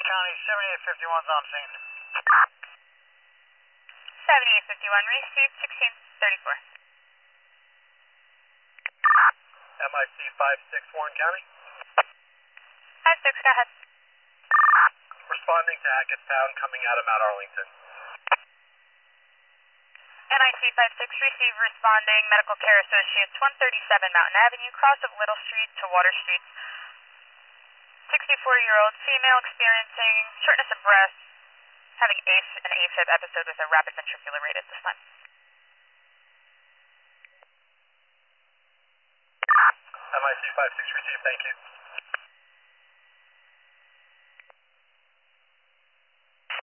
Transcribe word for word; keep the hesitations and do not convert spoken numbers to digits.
County, seventy-eight fifty-one's on scene. seventy-eight fifty-one, received sixteen thirty-four. M I C five six, Warren County. five six, go ahead. Responding to Hackettstown coming out of Mount Arlington. N I C five six, receive responding Medical Care Associates, one thirty-seven Mountain Avenue, cross of Little Street to Water Street. sixty-four-year-old female experiencing shortness of breath, having A F an AFib episode with a rapid ventricular rate at this time. M I C five six, received, thank you.